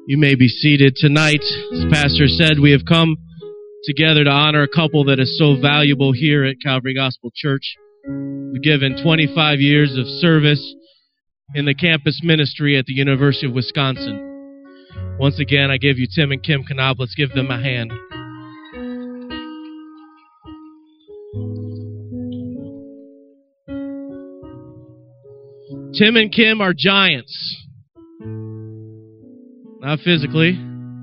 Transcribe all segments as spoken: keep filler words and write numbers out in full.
You may be seated. Tonight, as Pastor said, we have come together to honor a couple that is so valuable here at Calvary Gospel Church. We've given twenty-five years of service in the campus ministry at the University of Wisconsin. Once again, I give you Tim and Kim Knopp. Let's give them a hand. Tim and Kim are giants. Not physically,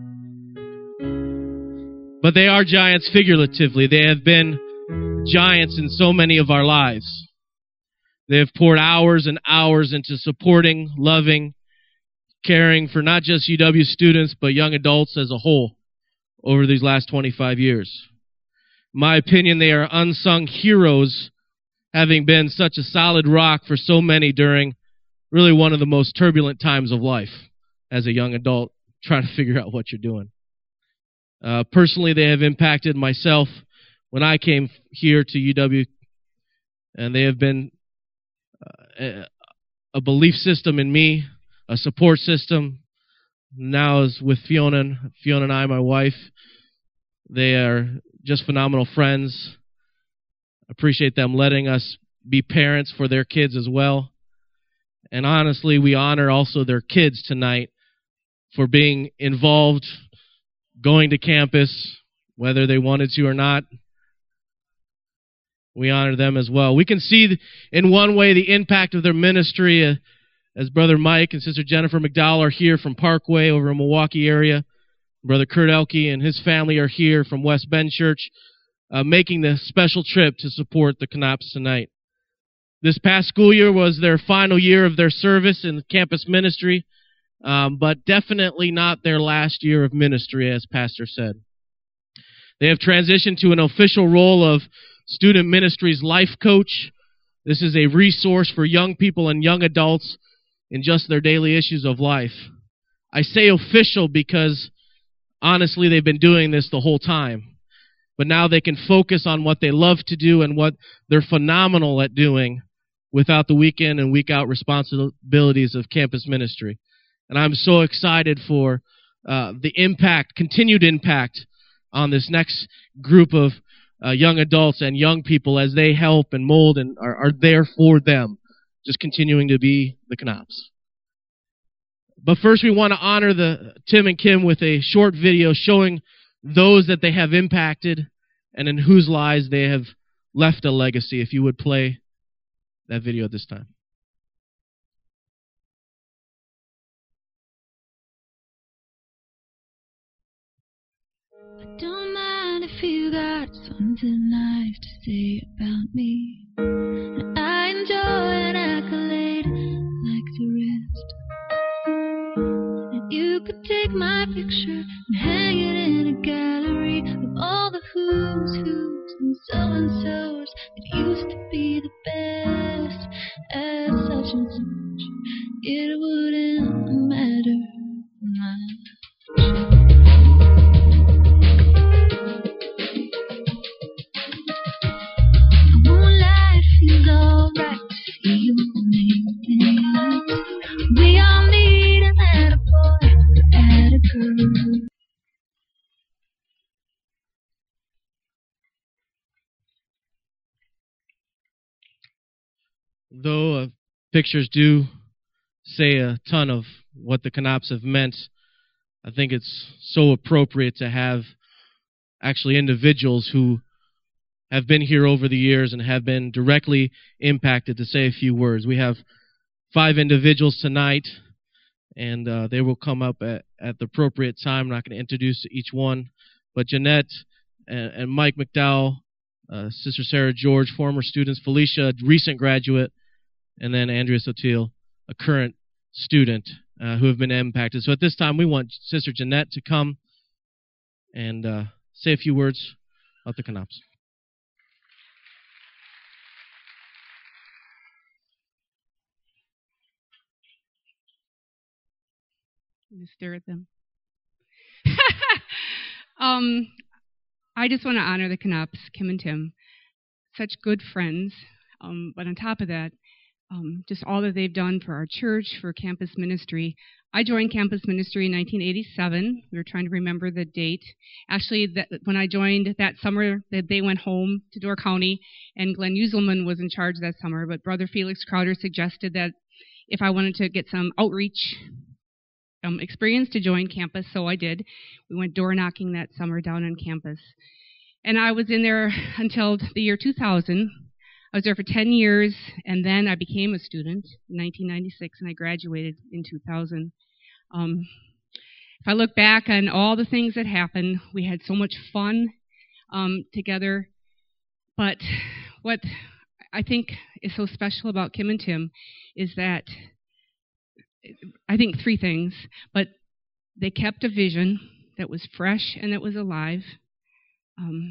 but they are giants figuratively. They have been giants in so many of our lives. They have poured hours and hours into supporting, loving, caring for not just U W students, but young adults as a whole over these last twenty-five years. In my opinion, they are unsung heroes, having been such a solid rock for so many during really one of the most turbulent times of life as a young adult, trying to figure out what you're doing. Uh, personally, they have impacted myself when I came here to U W, and they have been uh, a belief system in me, a support system. Now is with Fiona, and Fiona and I, my wife. They are just phenomenal friends. I appreciate them letting us be parents for their kids as well. And honestly, we honor also their kids tonight for being involved, going to campus, whether they wanted to or not. We honor them as well. We can see in one way the impact of their ministry uh, as Brother Mike and Sister Jennifer McDowell are here from Parkway over in Milwaukee area. Brother Kurt Elke and his family are here from West Bend Church, uh, making the special trip to support the Knopps tonight. This past school year was their final year of their service in campus ministry. Um, but definitely not their last year of ministry, as Pastor said. They have transitioned to an official role of student ministries life coach. This is a resource for young people and young adults in just their daily issues of life. I say official because, honestly, they've been doing this the whole time. But now they can focus on what they love to do and what they're phenomenal at doing without the week in and week out responsibilities of campus ministry. And I'm so excited for uh, the impact, continued impact on this next group of uh, young adults and young people as they help and mold and are, are there for them, just continuing to be the Knopps. But first we want to honor the Tim and Kim with a short video showing those that they have impacted and in whose lives they have left a legacy. If you would play that video at this time. Don't mind if you got something nice to say about me. I enjoy an accolade like the rest. And you could take my picture and hang it in a gallery of all the who's who's and so and so's that used to be the best at such and such. It wouldn't matter much. We all need an attaboy, attagirl. Though uh, pictures do say a ton of what the Knopps have meant, I think it's so appropriate to have actually individuals who have been here over the years and have been directly impacted to say a few words. We have five individuals tonight, and uh, they will come up at, at the appropriate time. I'm not going to introduce each one, but Jeanette and, and Mike McDowell, uh, Sister Sarah George, former students, Felicia, recent graduate, and then Andrea Sotil, a current student uh, who have been impacted. So at this time, we want Sister Jeanette to come and uh, say a few words about the Knopps. I'm going to stare at them. um, I just want to honor the Knopps, Kim and Tim. Such good friends. Um, but on top of that, um, just all that they've done for our church, for campus ministry. I joined campus ministry in nineteen eighty-seven. We were trying to remember the date. Actually, that, when I joined that summer, that they went home to Door County, and Glenn Uselman was in charge that summer. But Brother Felix Crowder suggested that if I wanted to get some outreach um, experience, to join campus, so I did. We went door knocking that summer down on campus. And I was in there until the year two thousand. I was there for ten years, and then I became a student in nineteen ninety-six, and I graduated in two thousand. Um, if I look back on all the things that happened, we had so much fun um, together. But what I think is so special about Kim and Tim is that, I think three things, but they kept a vision that was fresh and that was alive. Um,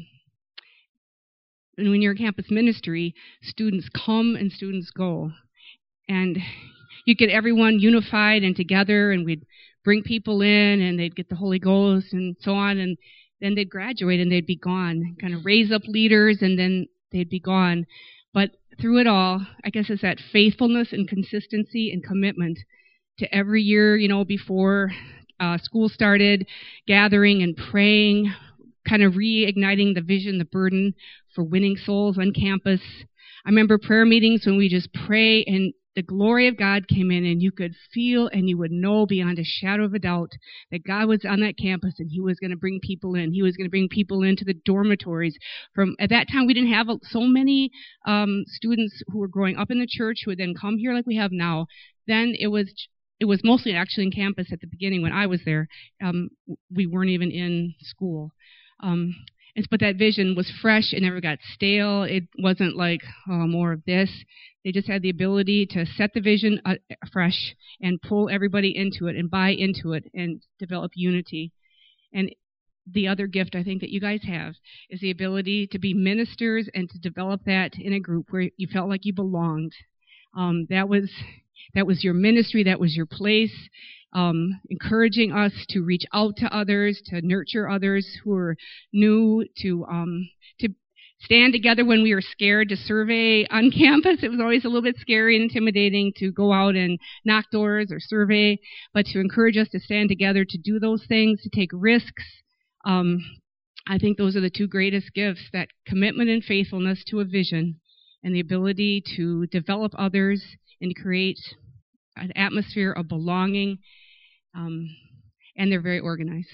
and when you're in campus ministry, students come and students go. And you get everyone unified and together, and we'd bring people in, and they'd get the Holy Ghost and so on, and then they'd graduate and they'd be gone. Kind of raise up leaders, and then they'd be gone. But through it all, I guess it's that faithfulness and consistency and commitment to every year, you know, before uh, school started, gathering and praying, kind of reigniting the vision, the burden for winning souls on campus. I remember prayer meetings when we just pray and the glory of God came in, and you could feel and you would know beyond a shadow of a doubt that God was on that campus and He was going to bring people in. He was going to bring people into the dormitories. From at that time, we didn't have so many um, students who were growing up in the church who would then come here like we have now. Then it was it was mostly actually in campus at the beginning when I was there. Um, we weren't even in school. Um, and, but that vision was fresh. It never got stale. It wasn't like, oh, more of this. They just had the ability to set the vision uh, fresh and pull everybody into it and buy into it and develop unity. And the other gift I think that you guys have is the ability to be ministers and to develop that in a group where you felt like you belonged. Um, that was that was your ministry. That was your place. Um, encouraging us to reach out to others, to nurture others who are new, to um, to stand together when we were scared to survey on campus. It was always a little bit scary and intimidating to go out and knock doors or survey, but to encourage us to stand together, to do those things, to take risks. Um, I think those are the two greatest gifts, that commitment and faithfulness to a vision and the ability to develop others and create an atmosphere of belonging. Um, and they're very organized.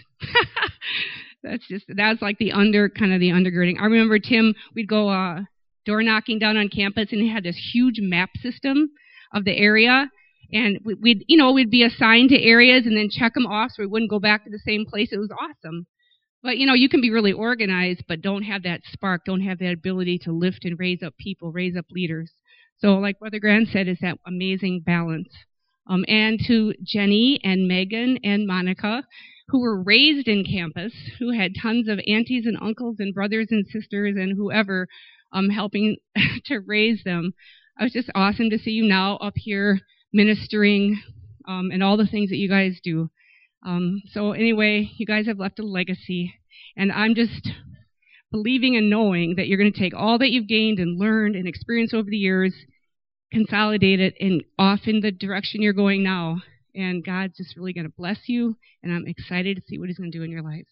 That's just, that's like the under, kind of the undergirding. I remember, Tim, we'd go uh, door knocking down on campus, and he had this huge map system of the area. And we'd, you know, we'd be assigned to areas and then check them off so we wouldn't go back to the same place. It was awesome. But, you know, you can be really organized, but don't have that spark, don't have that ability to lift and raise up people, raise up leaders. So like Brother Grant said, it's that amazing balance. Um, and to Jenny and Megan and Monica, who were raised in campus, who had tons of aunties and uncles and brothers and sisters and whoever um, helping to raise them. It was just awesome to see you now up here ministering um, and all the things that you guys do. Um, so anyway, you guys have left a legacy, and I'm just believing and knowing that you're going to take all that you've gained and learned and experienced over the years, consolidate it, and off in the direction you're going now. And God's just really going to bless you, and I'm excited to see what He's going to do in your lives.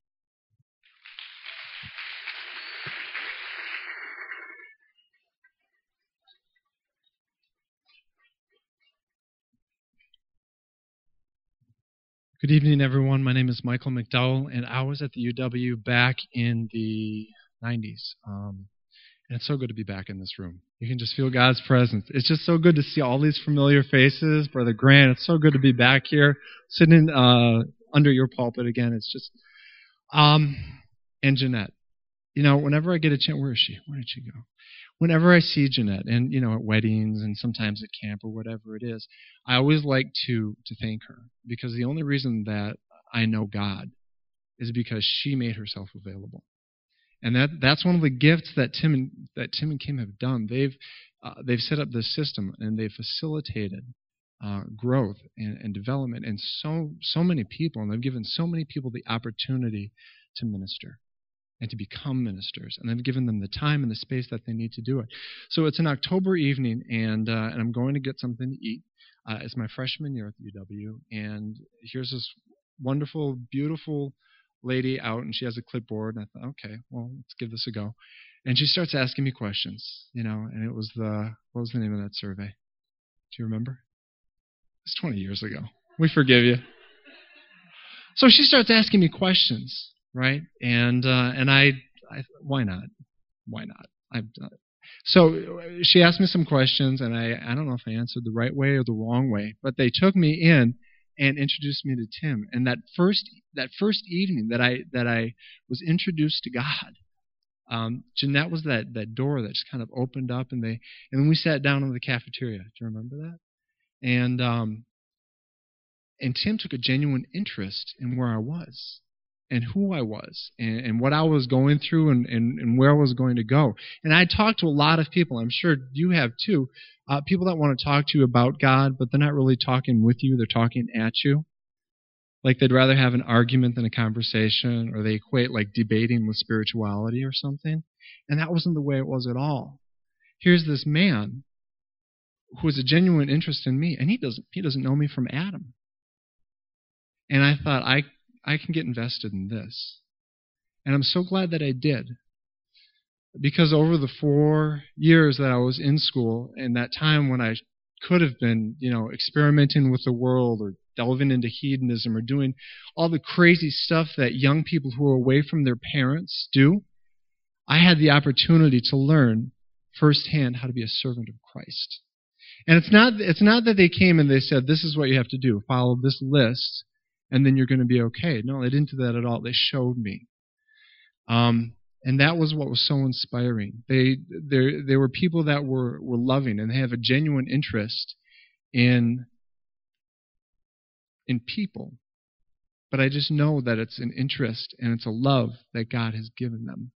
Good evening, everyone. My name is Michael McDowell, and I was at the U W back in the nineties. Um, and it's so good to be back in this room. You can just feel God's presence. It's just so good to see all these familiar faces. Brother Grant, it's so good to be back here, sitting uh, under your pulpit again. It's just, um, and Jeanette. You know, whenever I get a chance, where is she? Where did she go? Whenever I see Jeanette, and, you know, at weddings and sometimes at camp or whatever it is, I always like to to thank her, because the only reason that I know God is because she made herself available. And that that's one of the gifts that Tim and that Tim and Kim have done. They've uh, they've set up this system, and they've facilitated uh, growth and, and development in so so many people, and they've given so many people the opportunity to minister. and to become ministers. And I've given them the time and the space that they need to do it. So it's an October evening, and uh, and I'm going to get something to eat. Uh, it's my freshman year at the U W, and here's this wonderful, beautiful lady out, and she has a clipboard. And I thought, okay, well, let's give this a go. And she starts asking me questions, you know, and it was the, what was the name of that survey? Do you remember? It's twenty years ago. We forgive you. So she starts asking me questions, right? And uh, and I, I, why not? Why not? I've done it. So she asked me some questions, and I, I don't know if I answered the right way or the wrong way, but they took me in and introduced me to Tim. And that first that first evening that I that I was introduced to God, um, Jeanette was that that door that just kind of opened up, and they and then we sat down in the cafeteria. Do you remember that? And um, and Tim took a genuine interest in where I was, and who I was, and, and what I was going through, and, and, and where I was going to go. And I talked to a lot of people, I'm sure you have too, uh, people that want to talk to you about God, but they're not really talking with you, they're talking at you. Like they'd rather have an argument than a conversation, or they equate like debating with spirituality or something. And that wasn't the way it was at all. Here's this man who has a genuine interest in me, and he doesn't he doesn't know me from Adam. And I thought, I I can get invested in this. And I'm so glad that I did. Because over the four years that I was in school, and that time when I could have been, you know, experimenting with the world, or delving into hedonism, or doing all the crazy stuff that young people who are away from their parents do, I had the opportunity to learn firsthand how to be a servant of Christ. And it's not it's not that they came and they said, this is what you have to do, follow this list, and then you're going to be okay. No, they didn't do that at all. They showed me. Um, and that was what was so inspiring. They they they were people that were, were loving, and they have a genuine interest in, in people. But I just know that it's an interest and it's a love that God has given them.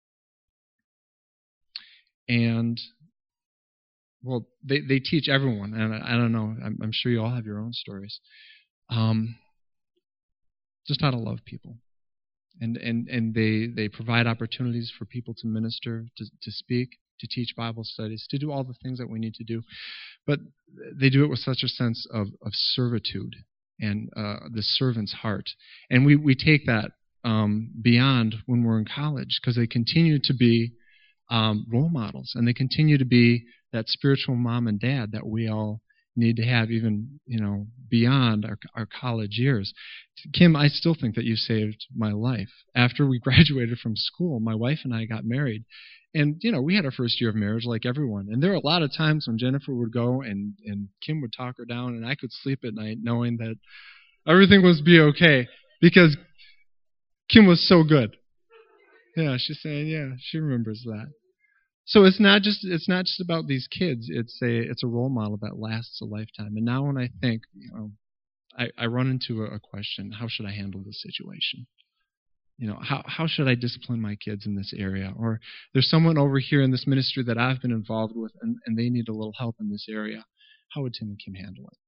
And, well, they, they teach everyone, and I, I don't know, I'm, I'm sure you all have your own stories. Um, just how to love people. And and, and they, they provide opportunities for people to minister, to, to speak, to teach Bible studies, to do all the things that we need to do. But they do it with such a sense of, of servitude and uh, the servant's heart. And we, we take that um, beyond when we're in college, because they continue to be um, role models, and they continue to be that spiritual mom and dad that we all need to have, even, you know, beyond our, our college years. Kim, I still think that you saved my life. After we graduated from school, my wife and I got married. And, you know, we had our first year of marriage like everyone. And there were a lot of times when Jennifer would go and, and Kim would talk her down, and I could sleep at night knowing that everything was be okay, because Kim was so good. Yeah, she's saying, yeah, she remembers that. So it's not just it's not just about these kids. It's a it's a role model that lasts a lifetime. And now when I think, you know, I, I run into a, a question: how should I handle this situation? You know, how how should I discipline my kids in this area? Or there's someone over here in this ministry that I've been involved with, and, and they need a little help in this area. How would Tim and Kim handle it?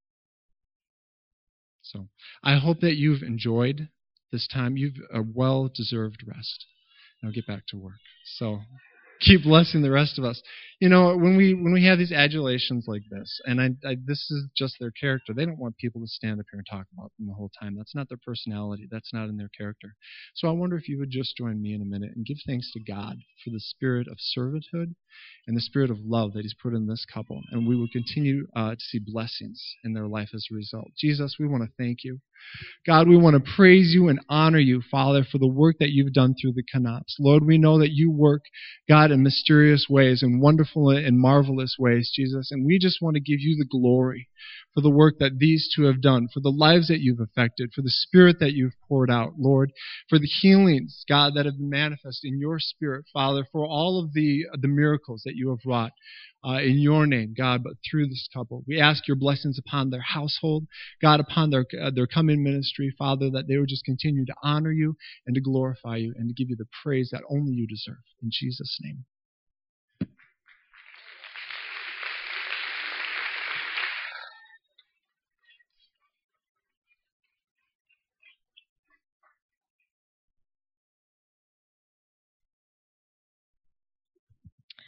So I hope that you've enjoyed this time. You've a well-deserved rest. Now get back to work. So keep blessing the rest of us. You know, when we when we have these adulations like this, and I, I, this is just their character. They don't want people to stand up here and talk about them the whole time. That's not their personality. That's not in their character. So I wonder if you would just join me in a minute and give thanks to God for the spirit of servanthood and the spirit of love that He's put in this couple. And we will continue uh, to see blessings in their life as a result. Jesus, we want to thank you. God, we want to praise you and honor you, Father, for the work that you've done through the Knops. Lord, we know that you work, God, in mysterious ways, in wonderful and marvelous ways, Jesus. And we just want to give you the glory for the work that these two have done, for the lives that you've affected, for the spirit that you've poured out, Lord, for the healings, God, that have been manifested in your spirit, Father, for all of the, the miracles that you have wrought. Uh, in your name, God, but through this couple. We ask your blessings upon their household, God, upon their uh, their coming ministry, Father, that they would just continue to honor you and to glorify you and to give you the praise that only you deserve. In Jesus' name.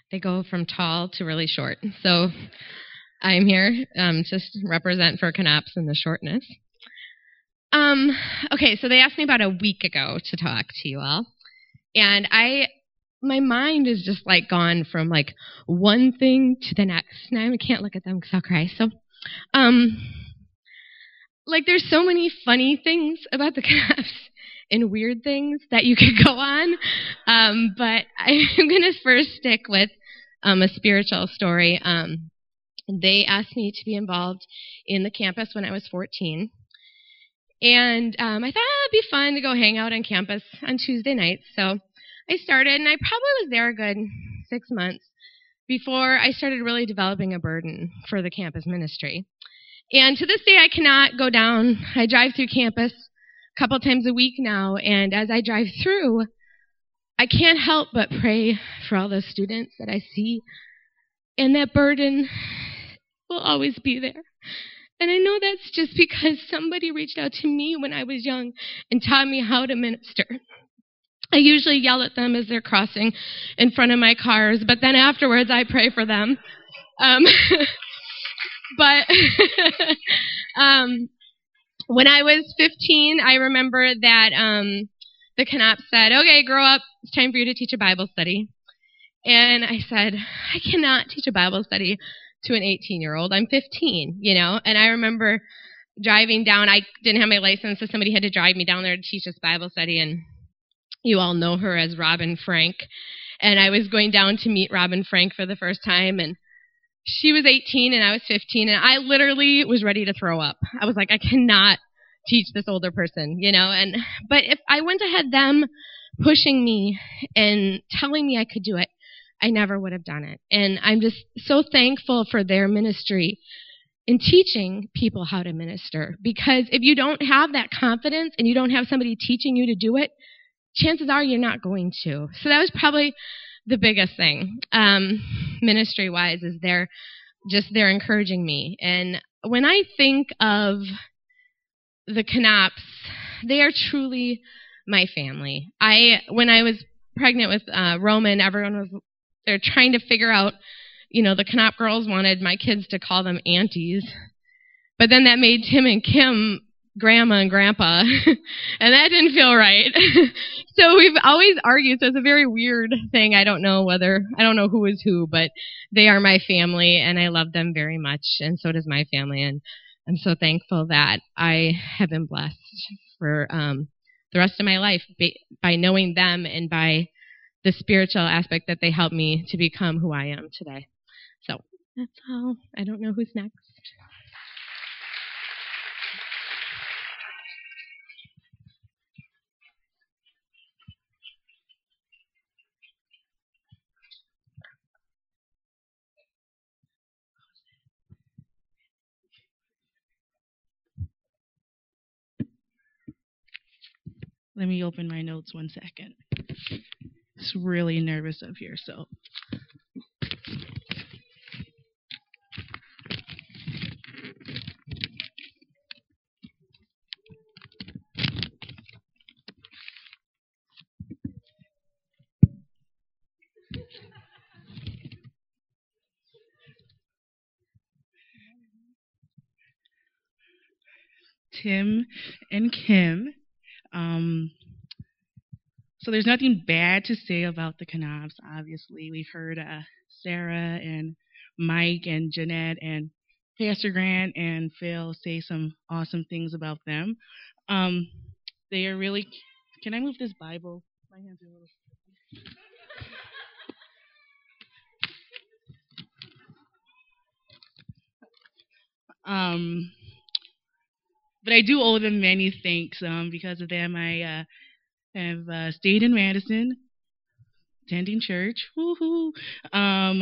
they go from tall to really short. So I'm here um, to represent for Canops and the shortness. Um, okay, so they asked me about a week ago to talk to you all. And I, my mind is just like gone from like one thing to the next. Now I can't look at them because I'll cry. So, um, like there's so many funny things about the Canops and weird things that you could go on. Um, but I'm going to first stick with um, a spiritual story. Um, they asked me to be involved in the campus when I was fourteen. And um, I thought oh, it'd be fun to go hang out on campus on Tuesday nights. So I started, and I probably was there a good six months before I started really developing a burden for the campus ministry. And to this day, I cannot go down. I drive through campus a couple times a week now, and as I drive through, I can't help but pray for all the students that I see, and that burden will always be there. And I know that's just because somebody reached out to me when I was young and taught me how to minister. I usually yell at them as they're crossing in front of my cars, but then afterwards I pray for them. Um, but um, when I was fifteen, I remember that um, the Canops said, okay, grow up. It's time for you to teach a Bible study. And I said, I cannot teach a Bible study to an eighteen-year-old. I'm fifteen, you know. And I remember driving down. I didn't have my license, so somebody had to drive me down there to teach this Bible study. And you all know her as Robin Frank. And I was going down to meet Robin Frank for the first time. And she was eighteen and I was fifteen. And I literally was ready to throw up. I was like, I cannot teach this older person, you know. And but if I went ahead them pushing me and telling me I could do it, I never would have done it. And I'm just so thankful for their ministry in teaching people how to minister. Because if you don't have that confidence and you don't have somebody teaching you to do it, chances are you're not going to. So that was probably the biggest thing, um, ministry-wise, is they're just they're encouraging me. And when I think of the Canops, they are truly my family. I when I was pregnant with uh, Roman, everyone was they're trying to figure out, you know, the Canop girls wanted my kids to call them aunties, but then that made Tim and Kim grandma and grandpa, and that didn't feel right. So we've always argued. So it's a very weird thing. I don't know whether I don't know who is who, but they are my family, and I love them very much, and so does my family. And I'm so thankful that I have been blessed for um, the rest of my life by knowing them and by the spiritual aspect that they helped me to become who I am today. So that's all. I don't know who's next. Let me open my notes one second. It's really nervous up here, so. Tim and Kim. Um, so there's nothing bad to say about the Canops, obviously. We've heard uh, Sarah and Mike and Jeanette and Pastor Grant and Phil say some awesome things about them. Um, they are really... Can I move this Bible? My hands are a little... Um, but I do owe them many thanks. Um, because of them, I uh, have uh, stayed in Madison, attending church. Woohoo! Um,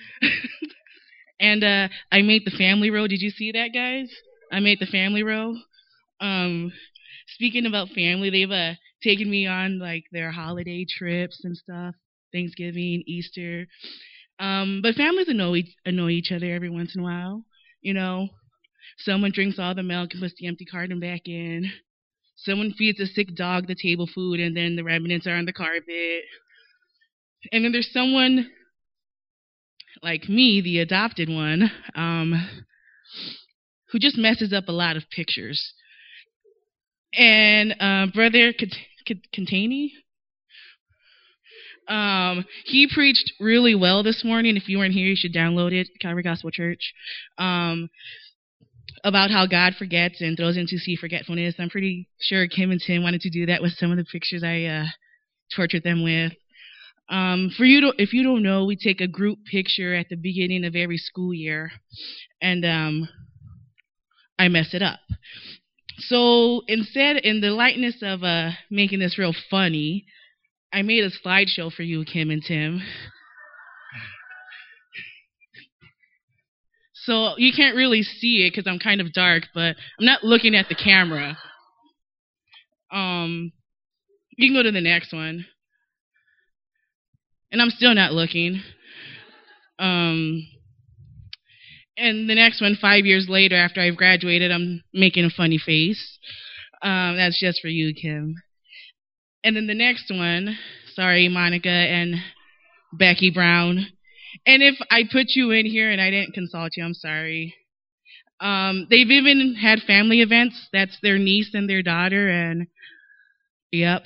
and uh, I made the family row. Did you see that, guys? I made the family row. Um, speaking about family, they've uh, taken me on like their holiday trips and stuff, Thanksgiving, Easter. Um, but families annoy annoy each other every once in a while, you know. Someone drinks all the milk and puts the empty carton back in. Someone feeds a sick dog the table food and then the remnants are on the carpet. And then there's someone like me, the adopted one, um, who just messes up a lot of pictures. And uh, Brother Contaney, um, he preached really well this morning. If you weren't here, you should download it, Calvary Gospel Church, um, about how God forgets and throws into sea forgetfulness. I'm pretty sure Kim and Tim wanted to do that with some of the pictures I uh, tortured them with. Um, for you to, if you don't know, we take a group picture at the beginning of every school year, and um, I mess it up. So instead, in the lightness of uh, making this real funny, I made a slideshow for you, Kim and Tim. So you can't really see it because I'm kind of dark, but I'm not looking at the camera. Um, you can go to the next one. And I'm still not looking. Um, and the next one, five years later, after I've graduated, I'm making a funny face. Um, that's just for you, Kim. And then the next one, sorry, Monica and Becky Brown. And if I put you in here and I didn't consult you, I'm sorry. Um, they've even had family events. That's their niece and their daughter, and yep.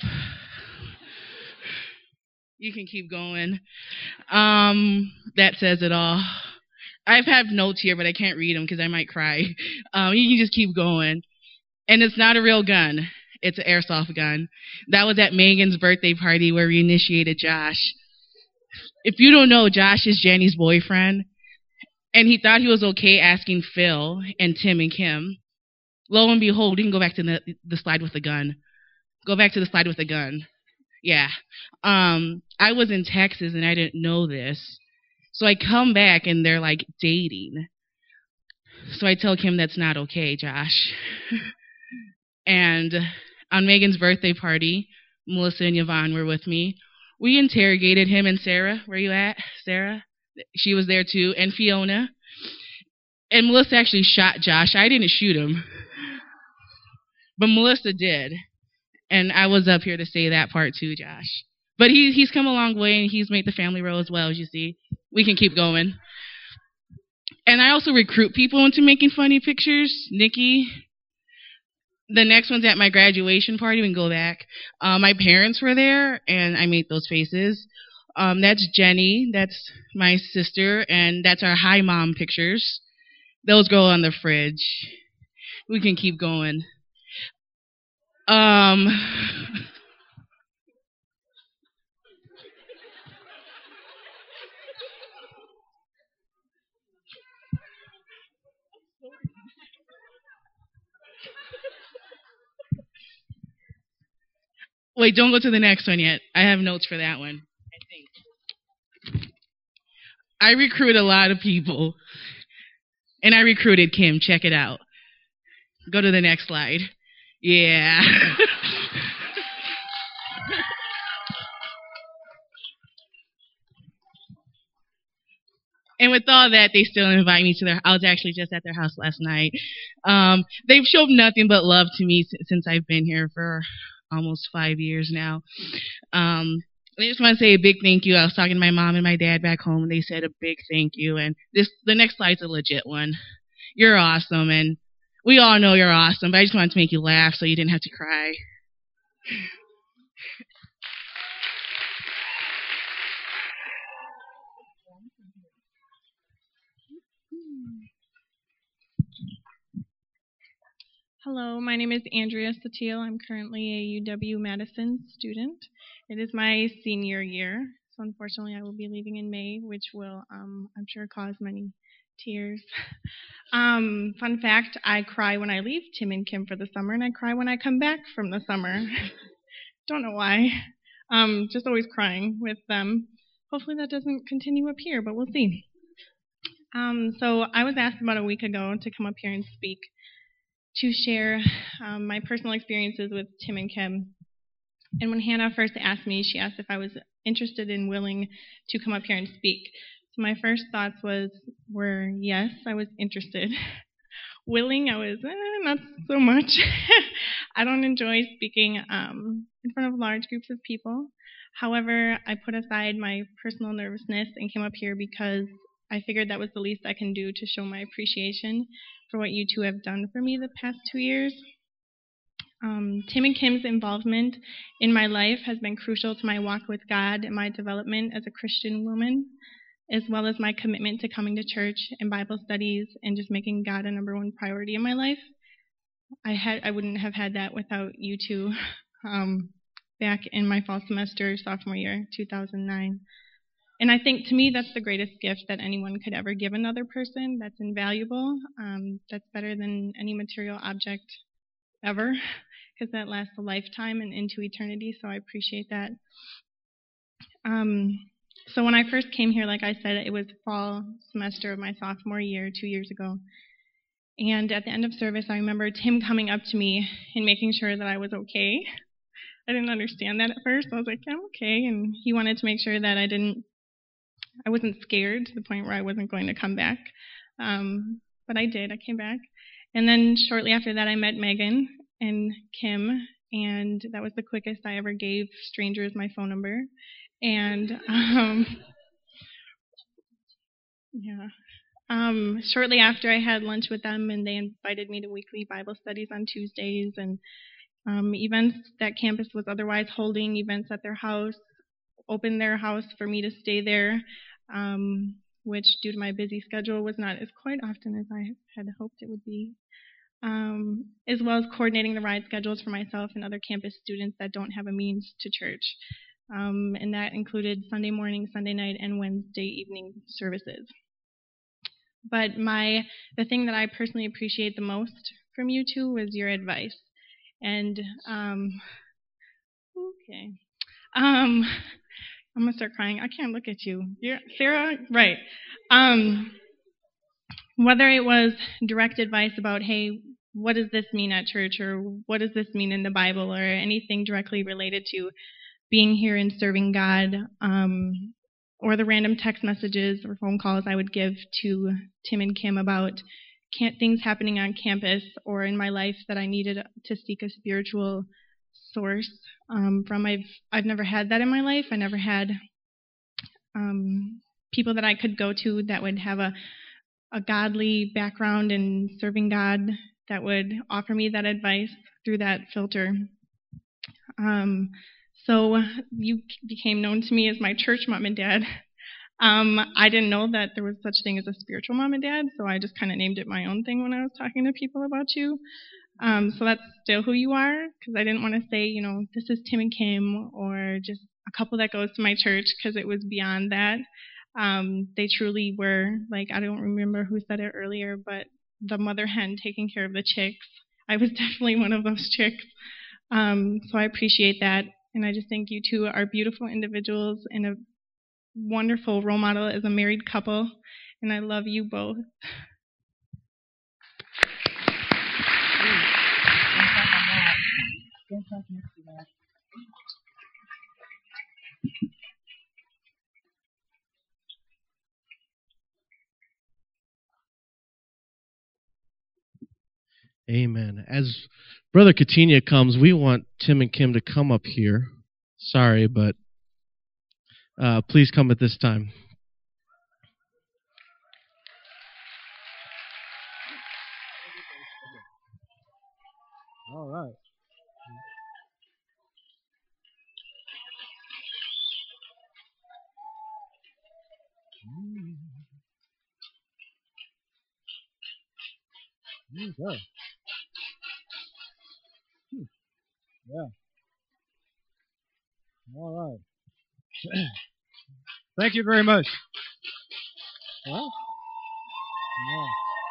You can keep going. Um, that says it all. I have notes here, but I can't read them because I might cry. Um, you can just keep going. And it's not a real gun. It's an airsoft gun. That was at Megan's birthday party where we initiated Josh. If you don't know, Josh is Jenny's boyfriend. And he thought he was okay asking Phil and Tim and Kim. Lo and behold, you can go back to the, the slide with the gun. Go back to the slide with the gun. Yeah. Um, I was in Texas and I didn't know this. So I come back and they're like dating. So I tell Kim that's not okay, Josh. And on Megan's birthday party, Melissa and Yvonne were with me. We interrogated him and Sarah. Where you at, Sarah? She was there too. And Fiona. And Melissa actually shot Josh. I didn't shoot him. But Melissa did. And I was up here to say that part too, Josh. But he, he's come a long way, and he's made the family row as well, as you see. We can keep going. And I also recruit people into making funny pictures. Nikki. The next one's at my graduation party. We can go back. Uh, my parents were there, and I made those faces. Um, that's Jenny. That's my sister, and that's our hi mom pictures. Those go on the fridge. We can keep going. Um, wait, don't go to the next one yet. I have notes for that one, I think. I recruit a lot of people. And I recruited Kim. Check it out. Go to the next slide. Yeah. And with all that, they still invite me to their. I was actually just at their house last night. Um, they've shown nothing but love to me since I've been here for almost five years now. Um, I just want to say a big thank you. I was talking to my mom and my dad back home, and they said a big thank you. And this, the next slide's a legit one. You're awesome, and we all know you're awesome, but I just wanted to make you laugh so you didn't have to cry. Hello, my name is Andrea Satil. I'm currently a U W-Madison student. It is my senior year, so unfortunately I will be leaving in May, which will, um, I'm sure, cause many tears. Um, fun fact, I cry when I leave Tim and Kim for the summer, and I cry when I come back from the summer. Don't know why. Um, just always crying with them. Hopefully that doesn't continue up here, but we'll see. Um, so I was asked about a week ago to come up here and speak, to share um, my personal experiences with Tim and Kim. And when Hannah first asked me, she asked if I was interested and willing to come up here and speak. So my first thoughts was were yes, I was interested. Willing, I was eh, not so much. I don't enjoy speaking um, in front of large groups of people. However, I put aside my personal nervousness and came up here because I figured that was the least I can do to show my appreciation for what you two have done for me the past two years. Um, Tim and Kim's involvement in my life has been crucial to my walk with God and my development as a Christian woman, as well as my commitment to coming to church and Bible studies and just making God a number one priority in my life. I had I wouldn't have had that without you two um, back in my fall semester, sophomore year, two thousand nine. And I think, to me, that's the greatest gift that anyone could ever give another person. That's invaluable. Um, that's better than any material object ever, because that lasts a lifetime and into eternity, so I appreciate that. Um, so when I first came here, like I said, it was fall semester of my sophomore year, two years ago. And at the end of service, I remember Tim coming up to me and making sure that I was okay. I didn't understand that at first. I was like, I'm okay. And he wanted to make sure that I didn't, I wasn't scared to the point where I wasn't going to come back. Um, but I did. I came back. And then shortly after that, I met Megan and Kim, and that was the quickest I ever gave strangers my phone number. And um, yeah, um, shortly after, I had lunch with them, and they invited me to weekly Bible studies on Tuesdays and um, events that campus was otherwise holding, events at their house, opened their house for me to stay there, um, which due to my busy schedule was not as quite often as I had hoped it would be. Um, as well as coordinating the ride schedules for myself and other campus students that don't have a means to church. Um, and that included Sunday morning, Sunday night, and Wednesday evening services. But my the thing that I personally appreciate the most from you two was your advice. And, um, okay. Um, I'm going to start crying. I can't look at you. You're, Sarah? Right. Um, whether it was direct advice about, hey, what does this mean at church, or what does this mean in the Bible, or anything directly related to being here and serving God, um, or the random text messages or phone calls I would give to Tim and Kim about can't, things happening on campus or in my life that I needed to seek a spiritual source um, from. I've I've never had that in my life. I never had um, people that I could go to that would have a a godly background in serving God that would offer me that advice through that filter. Um, so you became known to me as my church mom and dad. Um, I didn't know that there was such thing as a spiritual mom and dad, so I just kind of named it my own thing when I was talking to people about you. Um, so that's still who you are, because I didn't want to say, you know, this is Tim and Kim, or just a couple that goes to my church, because it was beyond that. Um, they truly were, like, I don't remember who said it earlier, but the mother hen taking care of the chicks. I was definitely one of those chicks. Um, so I appreciate that. And I just think you two are beautiful individuals and a wonderful role model as a married couple. And I love you both. Amen. As Brother Katina comes, we want Tim and Kim to come up here. Sorry, but uh, please come at this time. All right. Okay. Yeah. All right. Thank you very much. Huh? Yeah.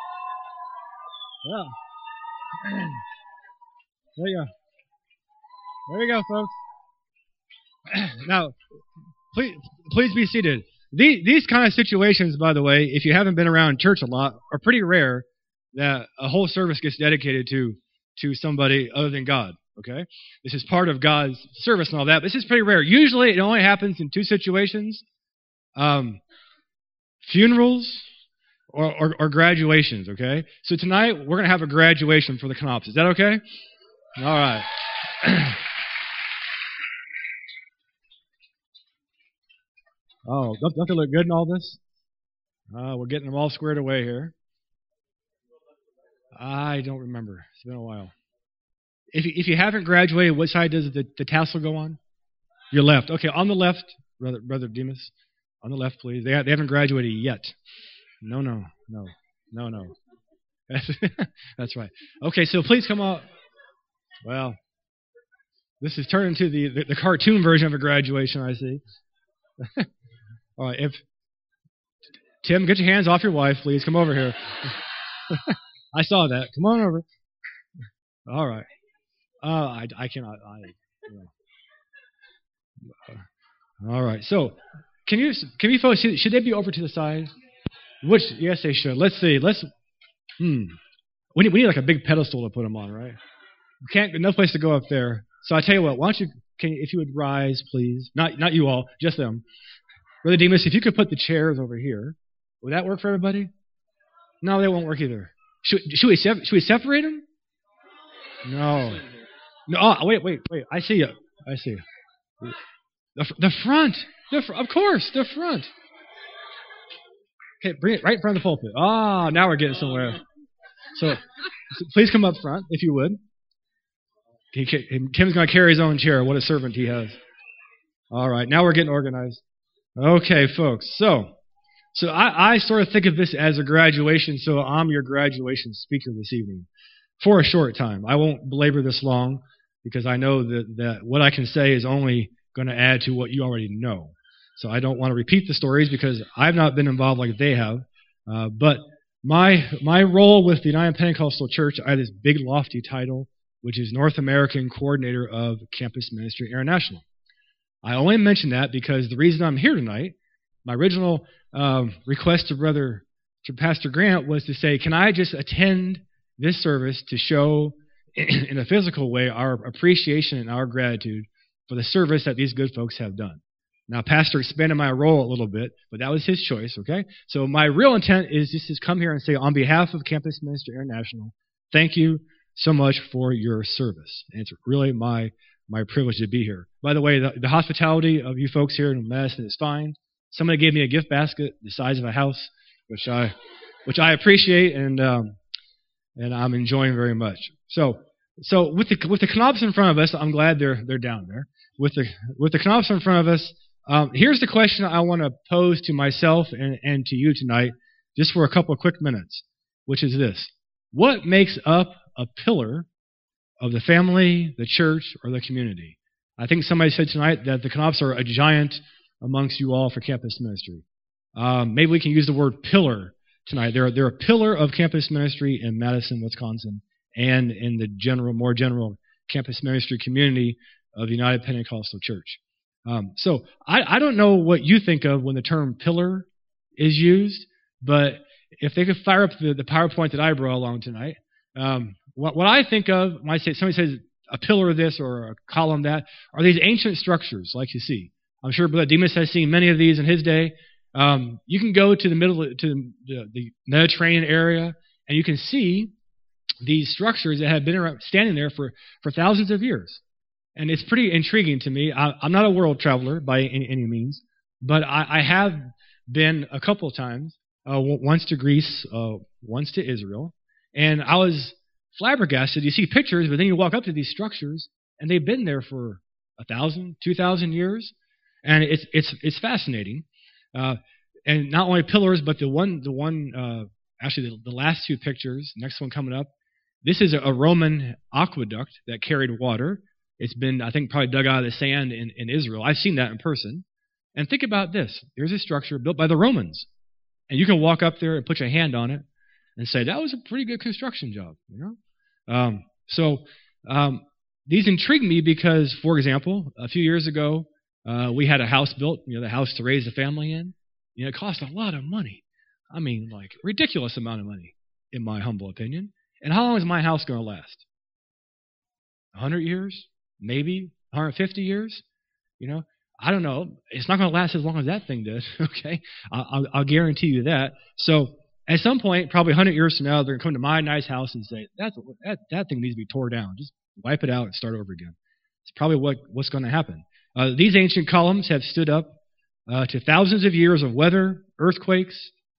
Yeah. There you go. There you go, folks. Now, please, please be seated. These, these kind of situations, by the way, if you haven't been around church a lot, are pretty rare, that a whole service gets dedicated to to somebody other than God. Okay? This is part of God's service and all that. But this is pretty rare. Usually it only happens in two situations. Um, funerals or, or, or graduations, okay? So tonight we're going to have a graduation for the Knops. Is that okay? All right. Oh, don't, don't they look good in all this? Uh, we're getting them all squared away here. I don't remember. It's been a while. If you, if you haven't graduated, what side does the, the tassel go on? Your left. Okay, on the left, Brother, Brother Demas. On the left, please. They, ha- they haven't graduated yet. No, no, no, no, no. That's, that's right. Okay, so please come up. Well, this is turned into the, the, the cartoon version of a graduation, I see. All right, if Tim, get your hands off your wife, please. Come over here. I saw that. Come on over. All right. Uh, I, I cannot. I, you know. All right. So, can you can you folks should they be over to the side? Which yes, they should. Let's see. Let's. Hmm. We need we need like a big pedestal to put them on, right? We can't. No place to go up there. So I tell you what. Why don't you? Can if you would rise, please? Not not you all, just them. Brother Demas, if you could put the chairs over here, would that work for everybody? No, they won't work either. Should, should we should we separate them? No. No. Oh, wait, wait, wait. I see you. I see you. The the front. The fr- of course, the front. Okay, bring it right in front of the pulpit. Ah, oh, now we're getting somewhere. So, so please come up front if you would. He, Tim's going to carry his own chair. What a servant he has. All right, now we're getting organized. Okay, folks. So, so I, I sort of think of this as a graduation. So I'm your graduation speaker this evening for a short time. I won't belabor this long because I know that, that what I can say is only going to add to what you already know. So I don't want to repeat the stories because I've not been involved like they have. Uh, but my my role with the United Pentecostal Church, I have this big lofty title, which is North American Coordinator of Campus Ministry International. I only mention that because the reason I'm here tonight, my original um, request to Brother to Pastor Grant was to say, can I just attend this service to show in a physical way our appreciation and our gratitude for the service that these good folks have done. Now, Pastor expanded my role a little bit, but that was his choice, okay? So my real intent is just to come here and say, on behalf of Campus Ministry International, thank you so much for your service. And it's really my my privilege to be here. By the way, the, the hospitality of you folks here in Madison is fine. Somebody gave me a gift basket the size of a house, which I which I appreciate and um, and I'm enjoying very much. So so with the with the knobs in front of us, I'm glad they're they're down there. With the with the knobs in front of us, um, here's the question I want to pose to myself and, and to you tonight, just for a couple of quick minutes, which is this: what makes up a pillar of the family, the church, or the community? I think somebody said tonight that the Knopfs are a giant amongst you all for campus ministry. Um, maybe we can use the word pillar tonight. They're, they're a pillar of campus ministry in Madison, Wisconsin, and in the general, more general campus ministry community of the United Pentecostal Church. Um, so I, I don't know what you think of when the term pillar is used, but if they could fire up the, the PowerPoint that I brought along tonight, um, what, what I think of when I say somebody says a pillar of this or a column that are these ancient structures like you see. I'm sure Brother Demas has seen many of these in his day. Um, you can go to the middle to the, the Mediterranean area and you can see these structures that have been around, standing there for, for thousands of years. And it's pretty intriguing to me. I, I'm not a world traveler by any, any means, but I, I have been a couple of times, uh, once to Greece, uh, once to Israel, and I was flabbergasted. You see pictures, but then you walk up to these structures, and they've been there for a thousand, two thousand years, and it's it's it's fascinating. Uh, and not only pillars, but the one the one uh, actually the, the last two pictures, next one coming up. This is a, a Roman aqueduct that carried water. It's been, I think, probably dug out of the sand in, in Israel. I've seen that in person. And think about this. There's a structure built by the Romans. And you can walk up there and put your hand on it and say, that was a pretty good construction job. You know. Um, so um, these intrigue me because, for example, a few years ago, uh, we had a house built, you know, the house to raise a family in. You know, it cost a lot of money. I mean, like, ridiculous amount of money, in my humble opinion. And how long is my house going to last? A hundred years? Maybe one hundred fifty years, you know, I don't know. It's not going to last as long as that thing did. Okay, I'll, I'll guarantee you that. So at some point, probably one hundred years from now, they're going to come to my nice house and say that that that thing needs to be tore down. Just wipe it out and start over again. It's probably what what's going to happen. Uh, these ancient columns have stood up uh, to thousands of years of weather, earthquakes,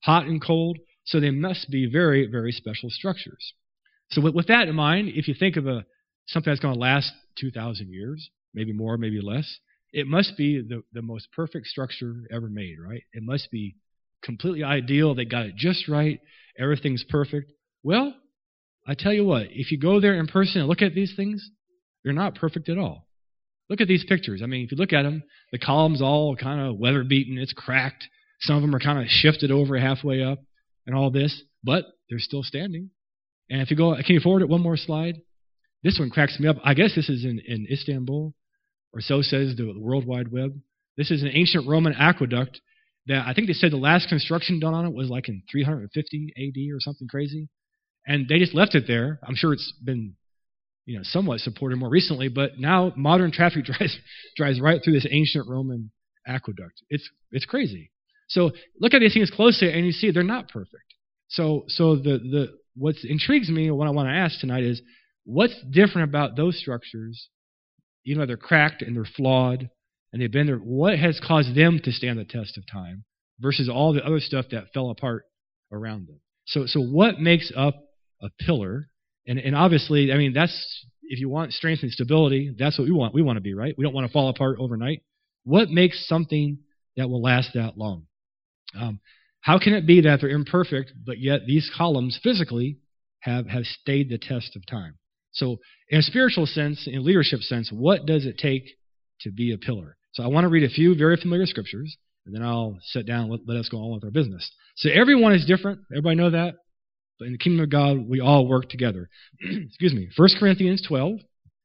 hot and cold, so they must be very, very special structures. So with, with that in mind, if you think of a something that's going to last two thousand years, maybe more, maybe less, it must be the, the most perfect structure ever made, right? It must be completely ideal. They got it just right. Everything's perfect. Well, I tell you what, if you go there in person and look at these things, they're not perfect at all. Look at these pictures. I mean, if you look at them, the column's all kind of weather-beaten. It's cracked. Some of them are kind of shifted over halfway up and all this, but they're still standing. And if you go, can you forward it one more slide? This one cracks me up. I guess this is in, in Istanbul, or so says the World Wide Web. This is an ancient Roman aqueduct that I think they said the last construction done on it was like in three hundred fifty A D or something crazy. And they just left it there. I'm sure it's been, you know, somewhat supported more recently, but now modern traffic drives drives right through this ancient Roman aqueduct. It's it's crazy. So look at these things closely, and you see they're not perfect. So so the the what intrigues me, what I want to ask tonight is, what's different about those structures, even though they're cracked and they're flawed and they've been there? What has caused them to stand the test of time versus all the other stuff that fell apart around them? So so what makes up a pillar? And and obviously, I mean, that's, if you want strength and stability, that's what we want. We want to be, right? We don't want to fall apart overnight. What makes something that will last that long? Um, how can it be that they're imperfect, but yet these columns physically have, have stayed the test of time? So in a spiritual sense, in a leadership sense, what does it take to be a pillar? So I want to read a few very familiar scriptures, and then I'll sit down and let, let us go on with our business. So everyone is different. Everybody know that? But in the kingdom of God, we all work together. Excuse me. First Corinthians twelve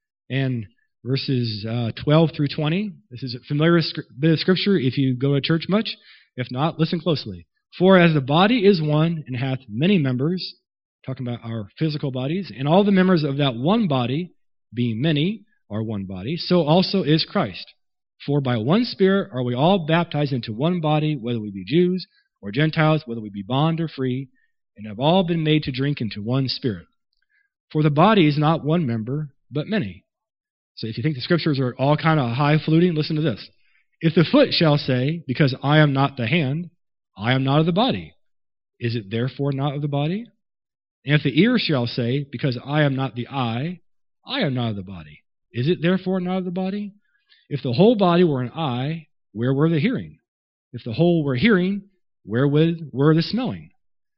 and verses uh, twelve through twenty. This is a familiar bit of scripture if you go to church much. If not, listen closely. For as the body is one and hath many members, talking about our physical bodies, and all the members of that one body, being many, are one body, so also is Christ. For by one Spirit are we all baptized into one body, whether we be Jews or Gentiles, whether we be bond or free, and have all been made to drink into one Spirit. For the body is not one member, but many. So if you think the scriptures are all kind of high-fluting, listen to this. If the foot shall say, because I am not the hand, I am not of the body, is it therefore not of the body? And if the ear shall say, because I am not the eye, I am not of the body, is it therefore not of the body? If the whole body were an eye, where were the hearing? If the whole were hearing, wherewith were the smelling?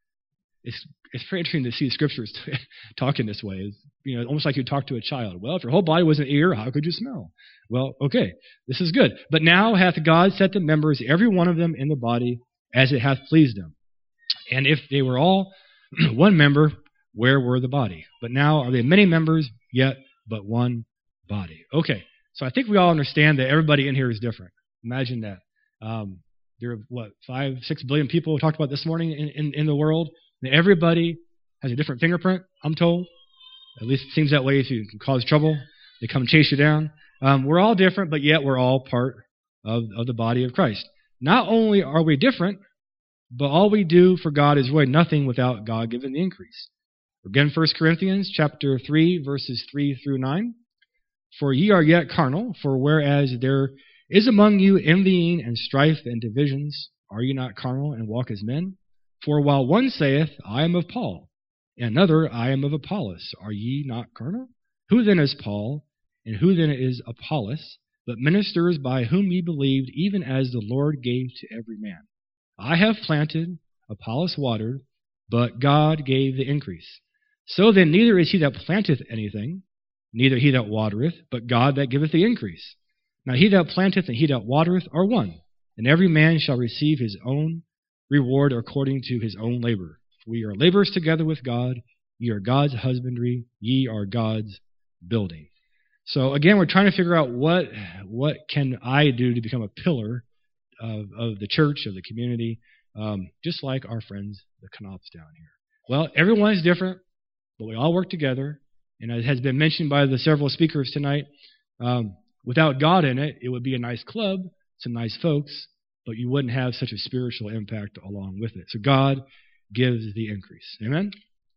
It's it's very interesting to see the scriptures talking this way. It's, you know, almost like you talk to a child. Well, if your whole body was an ear, how could you smell? Well, okay, this is good. But now hath God set the members, every one of them, in the body, as it hath pleased him. And if they were all one member, where were the body? But now are they many members, yet but one body. Okay, so I think we all understand that everybody in here is different. Imagine that. Um, there are, what, five, six billion people we talked about this morning in, in, in the world. And everybody has a different fingerprint, I'm told. At least it seems that way. If you can cause trouble, they come chase you down. Um, we're all different, but yet we're all part of, of the body of Christ. Not only are we different, but all we do for God is really nothing without God giving the increase. Again, First Corinthians chapter three, verses three through nine. For ye are yet carnal, for whereas there is among you envying and strife and divisions, are ye not carnal and walk as men? For while one saith, I am of Paul, and another, I am of Apollos, are ye not carnal? Who then is Paul, and who then is Apollos, but ministers by whom ye believed, even as the Lord gave to every man? I have planted, Apollos watered, but God gave the increase. So then neither is he that planteth anything, neither he that watereth, but God that giveth the increase. Now he that planteth and he that watereth are one, and every man shall receive his own reward according to his own labor. We are laborers together with God. Ye are God's husbandry. Ye are God's building. So again, we're trying to figure out what what can I do to become a pillar of, of the church, of the community, um, just like our friends, the Knops down here. Well, everyone is different, but we all work together. And as has been mentioned by the several speakers tonight, um, without God in it, it would be a nice club, some nice folks, but you wouldn't have such a spiritual impact along with it. So God gives the increase. Amen?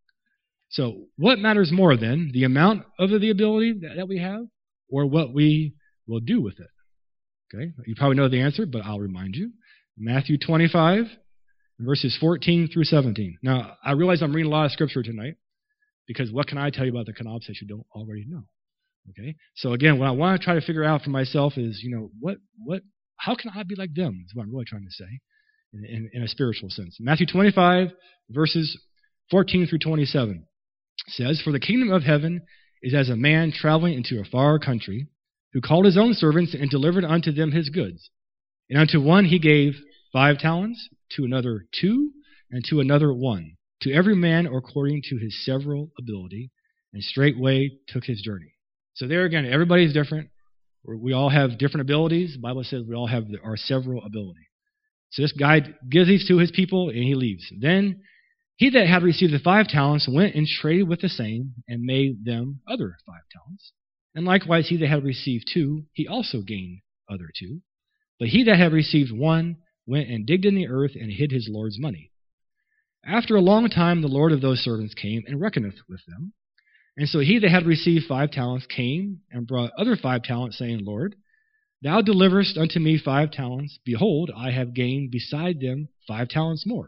So what matters more then, the amount of the ability that we have or what we will do with it? Okay, you probably know the answer, but I'll remind you. Matthew twenty-five, verses fourteen through seventeen. Now, I realize I'm reading a lot of scripture tonight, because what can I tell you about the Knopfs that you don't already know? Okay? So again, what I want to try to figure out for myself is, you know, what, what, how can I be like them, is what I'm really trying to say, in, in, in a spiritual sense. Matthew twenty-five, verses fourteen through twenty-seven says, "For the kingdom of heaven is as a man traveling into a far country, who called his own servants and delivered unto them his goods. And unto one he gave five talents, to another two, and to another one, to every man according to his several ability, and straightway took his journey." So there again, everybody's different. We all have different abilities. The Bible says we all have our several ability. So this guy gives these to his people, and he leaves. Then he that had received the five talents went and traded with the same, and made them other five talents. And likewise he that had received two, he also gained other two. But he that had received one went and digged in the earth, and hid his Lord's money. After a long time the Lord of those servants came, and reckoneth with them. And so he that had received five talents came, and brought other five talents, saying, Lord, thou deliverest unto me five talents. Behold, I have gained beside them five talents more.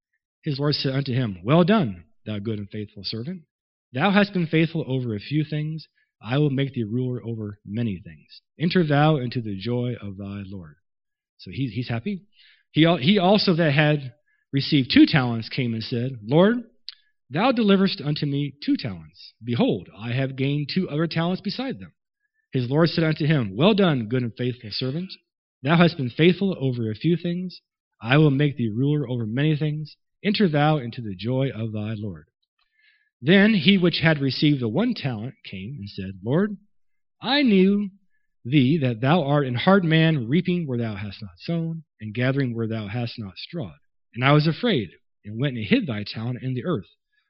His Lord said unto him, Well done, thou good and faithful servant. Thou hast been faithful over a few things. I will make thee ruler over many things. Enter thou into the joy of thy Lord. So he, he's happy. He, he also that had received two talents came and said, Lord, thou deliverest unto me two talents. Behold, I have gained two other talents beside them. His Lord said unto him, Well done, good and faithful servant. Thou hast been faithful over a few things. I will make thee ruler over many things. Enter thou into the joy of thy Lord. Then he which had received the one talent came and said, Lord, I knew thee that thou art an hard man, reaping where thou hast not sown, and gathering where thou hast not strawed. And I was afraid, and went and hid thy talent in the earth.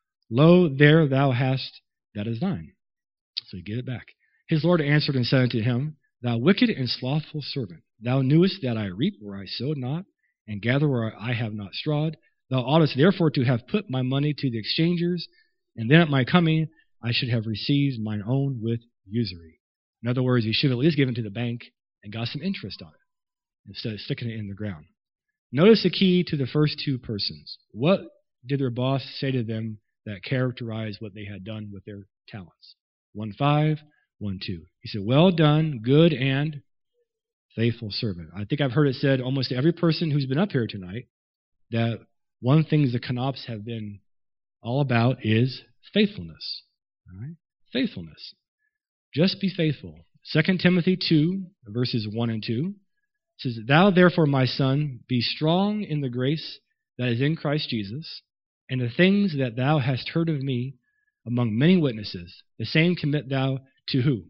Lo, there thou hast that is thine. So you get it back. His Lord answered and said unto him, Thou wicked and slothful servant, thou knewest that I reap where I sowed not, and gather where I have not strawed. Thou oughtest therefore to have put my money to the exchangers, and then at my coming I should have received mine own with usury. In other words, you should have at least given to the bank and got some interest on it, instead of sticking it in the ground. Notice the key to the first two persons. What did their boss say to them that characterized what they had done with their talents? One five, one two. He said, Well done, good and faithful servant. I think I've heard it said almost to every person who's been up here tonight that one thing the Knopfs have been all about is faithfulness. All right? Faithfulness. Just be faithful. Second Timothy two, verses one and two says, Thou therefore, my son, be strong in the grace that is in Christ Jesus, and the things that thou hast heard of me among many witnesses, the same commit thou to who?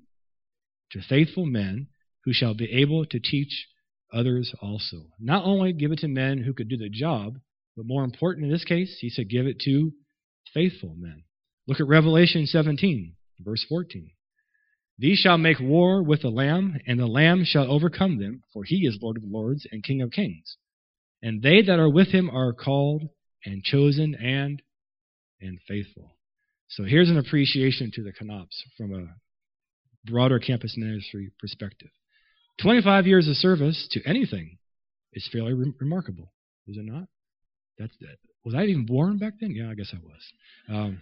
To faithful men who shall be able to teach others also. Not only give it to men who could do the job, but more important in this case, he said give it to faithful men. Look at Revelation seventeen, verse fourteen. These shall make war with the Lamb, and the Lamb shall overcome them, for he is Lord of lords and King of kings. And they that are with him are called and chosen and and faithful. So here's an appreciation to the Knopfs from a broader campus ministry perspective. twenty-five years of service to anything is fairly re- remarkable, is it not? That's that. Was I even born back then? Yeah, I guess I was. Um,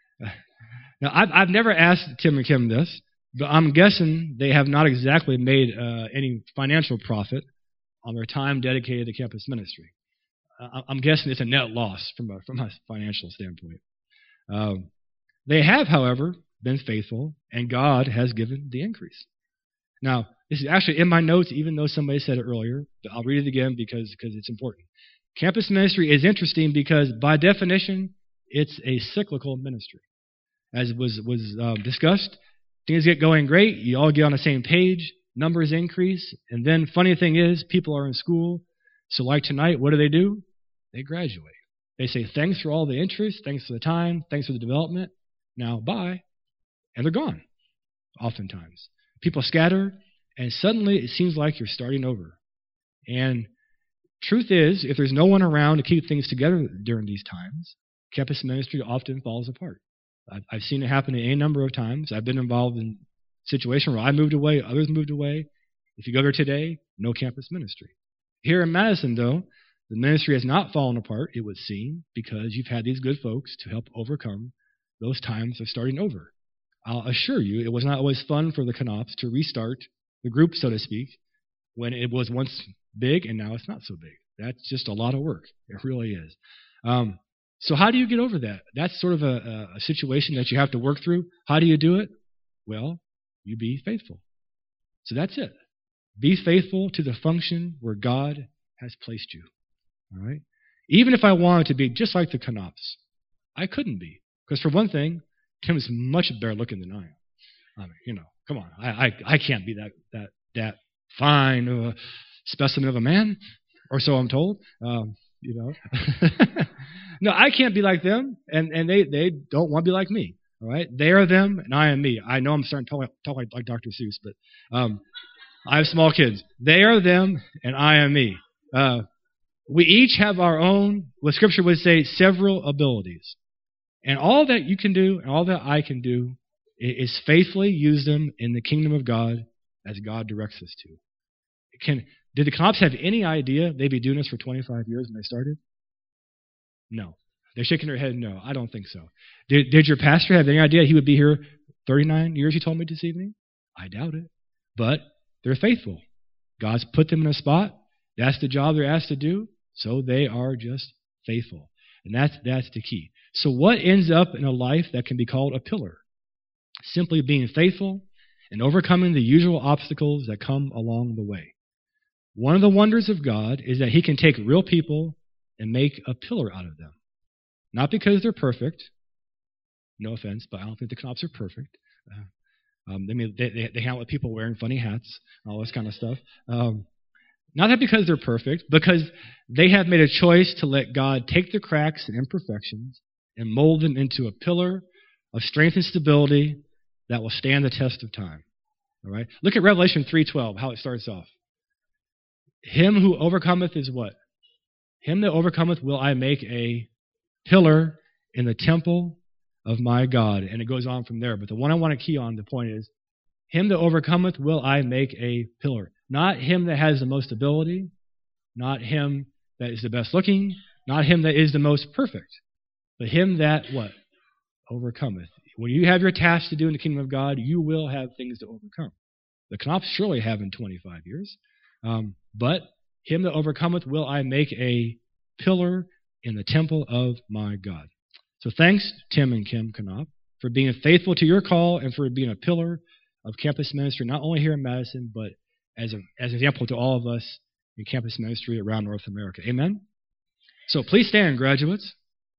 now, I've, I've never asked Tim and Kim this, but I'm guessing they have not exactly made uh, any financial profit on their time dedicated to campus ministry. Uh, I'm guessing it's a net loss from a, from a financial standpoint. Um, they have, however, been faithful, and God has given the increase. Now, this is actually in my notes, even though somebody said it earlier, but I'll read it again because, because it's important. Campus ministry is interesting because, by definition, it's a cyclical ministry. As was, was uh, discussed, things get going great, you all get on the same page, numbers increase, and then funny thing is, people are in school, so like tonight, what do they do? They graduate. They say, thanks for all the interest, thanks for the time, thanks for the development, now bye, and they're gone, oftentimes. People scatter, and suddenly it seems like you're starting over. And truth is, if there's no one around to keep things together during these times, campus ministry often falls apart. I've, I've seen it happen a number of times. I've been involved in a situation where I moved away, others moved away. If you go there today, no campus ministry. Here in Madison, though, The ministry has not fallen apart, it would seem, because you've had these good folks to help overcome those times of starting over. I'll assure you, it was not always fun for the Knops to restart the group, so to speak, when it was once big and now it's not so big. That's just a lot of work. It really is. Um, so how do you get over that? That's sort of a, a situation that you have to work through. How do you do it? Well, you be faithful. So that's it. Be faithful to the function where God has placed you. All right? Even if I wanted to be just like the Knops, I couldn't be. Because for one thing, Tim is much better looking than I am. I mean, you know, come on. I I, I can't be that that that fine of a specimen of a man, or so I'm told. Um, you know, no, I can't be like them, and, and they, they don't want to be like me. All right, they are them, and I am me. I know I'm starting to talk, talk like, like Doctor Seuss, but um, I have small kids. They are them, and I am me. Uh, we each have our own, what Scripture would say, several abilities. And all that you can do and all that I can do is faithfully use them in the kingdom of God as God directs us to. Can, did the Knops have any idea they'd be doing this for twenty-five years when they started? No. They're shaking their head, no, I don't think so. Did, did your pastor have any idea he would be here thirty-nine years, he told me this evening? I doubt it. But they're faithful. God's put them in a spot. That's the job they're asked to do. So they are just faithful. And that's, that's the key. So what ends up in a life that can be called a pillar? Simply being faithful and overcoming the usual obstacles that come along the way. One of the wonders of God is that He can take real people and make a pillar out of them. Not because they're perfect. No offense, but I don't think the Knops are perfect. Uh, um, they, they, they hang out with people wearing funny hats, all this kind of stuff. Um, Not that because they're perfect, because they have made a choice to let God take the cracks and imperfections and mold them into a pillar of strength and stability that will stand the test of time. All right? Look at Revelation three twelve, how it starts off. Him who overcometh is what? Him that overcometh will I make a pillar in the temple of my God. And it goes on from there. But the one I want to key on, the point is, him that overcometh will I make a pillar. Not him that has the most ability, not him that is the best looking, not him that is the most perfect, but him that, what? Overcometh. When you have your task to do in the kingdom of God, you will have things to overcome. The Knops surely have in twenty-five years. Um, but him that overcometh will I make a pillar in the temple of my God. So thanks, Tim and Kim Knopp, for being faithful to your call and for being a pillar of campus ministry, not only here in Madison, but as, a, as an example to all of us in campus ministry around North America. Amen? So please stand, graduates.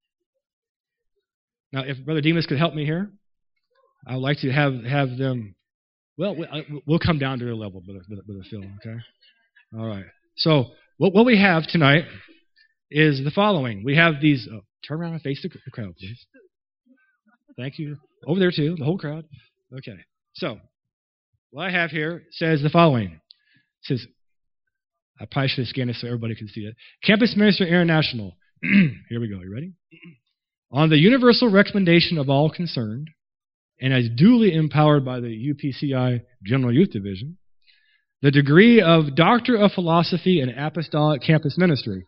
Now, if Brother Demas could help me here, I would like to have, have them, well, we'll come down to their level, Brother, Brother Phil, okay? All right. So what, what we have tonight is the following. We have these, oh, turn around and face the crowd, please. Thank you. Over there, too, the whole crowd. Okay. So what I have here says the following. It says, I probably should have scanned it so everybody can see it. Campus Ministry International. Here we go. You ready? On the universal recommendation of all concerned, and as duly empowered by the U P C I General Youth Division, the degree of Doctor of Philosophy in Apostolic Campus Ministry.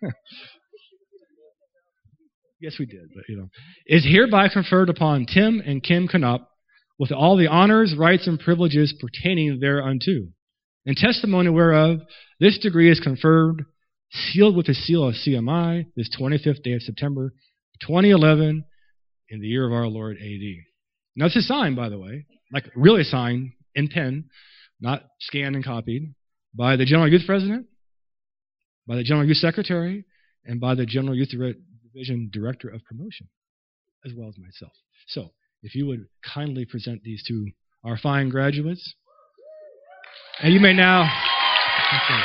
Yes, we did, but you know, is hereby conferred upon Tim and Kim Knopp with all the honors, rights, and privileges pertaining thereunto. In testimony whereof, this degree is conferred, sealed with the seal of C M I, this twenty-fifth day of September, twenty eleven, in the year of our Lord A D. Now, this is signed, by the way, like really signed in pen, not scanned and copied, by the General Youth President, by the General Youth Secretary, and by the General Youth Division Director of Promotion, as well as myself. So, if you would kindly present these to our fine graduates. And you may now... Okay.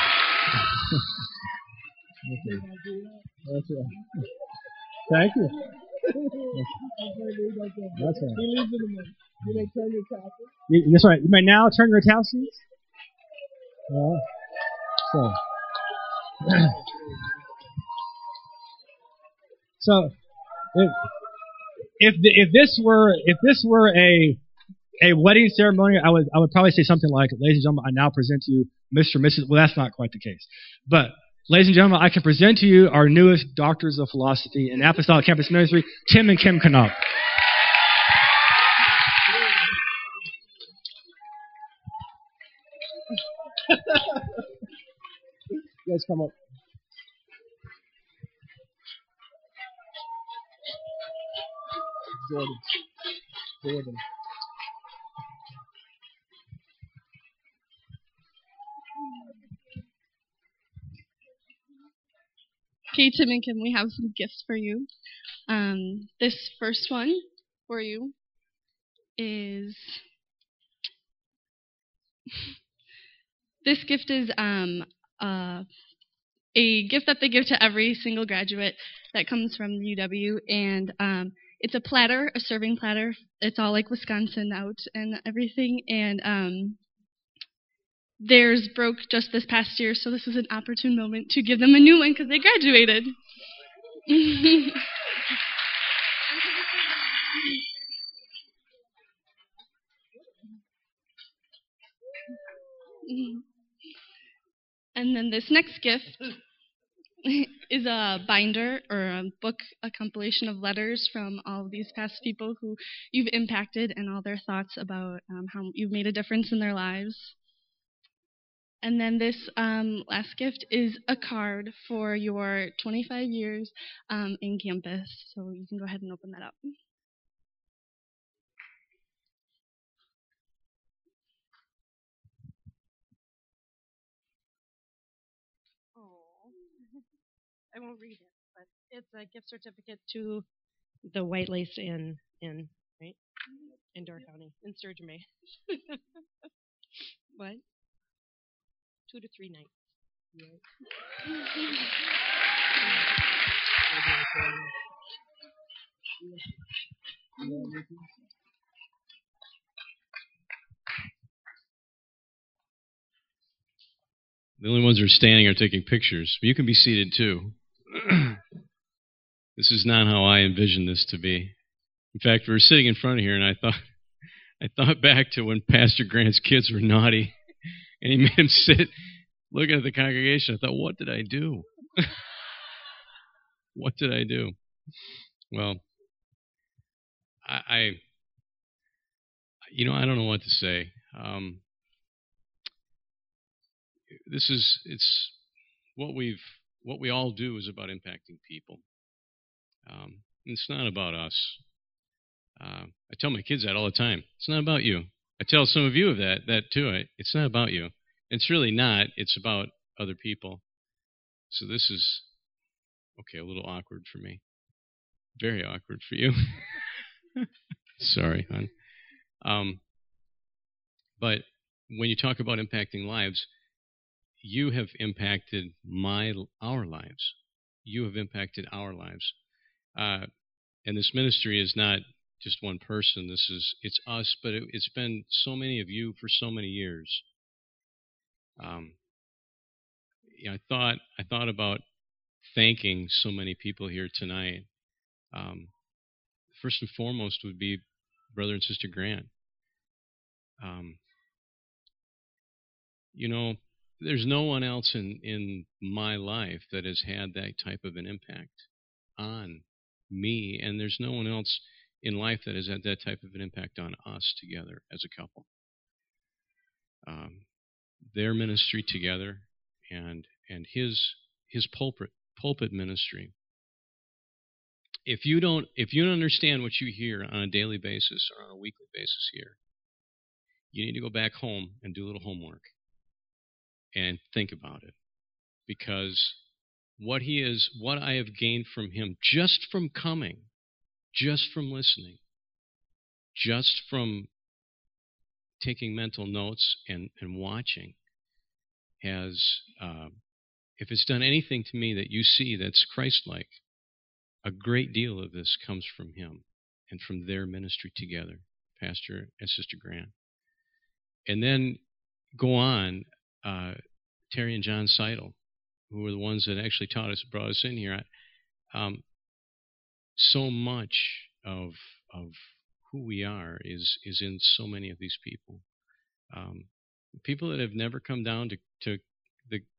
Okay. That's right. Thank you. That's right. You, that's right. You may now turn your tassels. Uh, so... So, if if, the, if this were if this were a a wedding ceremony, I would I would probably say something like, "Ladies and gentlemen, I now present to you Mister and Missus" Well, that's not quite the case, but ladies and gentlemen, I can present to you our newest doctors of philosophy in Apostolic Campus Ministry, Tim and Kim Knopp. You guys come up. Jordan. Jordan. Okay, Tim and Kim, we have some gifts for you. Um, this first one for you is this gift is um, uh, a gift that they give to every single graduate that comes from the U W, and um, it's a platter, a serving platter. It's all like Wisconsin out and everything, and um, theirs broke just this past year, so this is an opportune moment to give them a new one because they graduated. And then this next gift is a binder or a book, a compilation of letters from all of these past people who you've impacted and all their thoughts about um, how you've made a difference in their lives. And then this um, last gift is a card for your twenty-five years um, in campus. So you can go ahead and open that up. I won't read it, but it's a gift certificate to the White Lace Inn, in right in Door County, in Sturgeon Bay. What? Two to three nights. The only ones who are standing are taking pictures. But you can be seated too. This is not how I envisioned this to be. In fact, we were sitting in front of here, and I thought, I thought back to when Pastor Grant's kids were naughty, and he made them sit looking at the congregation. I thought, what did I do? What did I do? Well, I, I, you know, I don't know what to say. Um, this is, it's what we've, what we all do is about impacting people. Um, it's not about us. Uh, I tell my kids that all the time. It's not about you. I tell some of you of that, that too. I, it's not about you. It's really not. It's about other people. So this is, okay, a little awkward for me. Very awkward for you. Sorry, hon. Um, but when you talk about impacting lives, you have impacted my, our lives. You have impacted our lives. Uh, and this ministry is not just one person. This is, it's us, but it, it's been so many of you for so many years. Um, you know, I thought, I thought about thanking so many people here tonight. Um, first and foremost would be Brother and Sister Grant. Um, you know, there's no one else in, in my life that has had that type of an impact on me, and there's no one else in life that has had that type of an impact on us together as a couple. Um, their ministry together and and his his pulpit pulpit ministry. If you don't if you don't understand what you hear on a daily basis or on a weekly basis here, you need to go back home and do a little homework and think about it, because what he is, what I have gained from him just from coming, just from listening, just from taking mental notes and, and watching, has, uh, if it's done anything to me that you see that's Christ-like, a great deal of this comes from him and from their ministry together, Pastor and Sister Grant. And then go on, uh, Terry and John Seidel, who were the ones that actually taught us, brought us in here. Um, so much of of who we are is is in so many of these people. Um, people that have never come down to, to the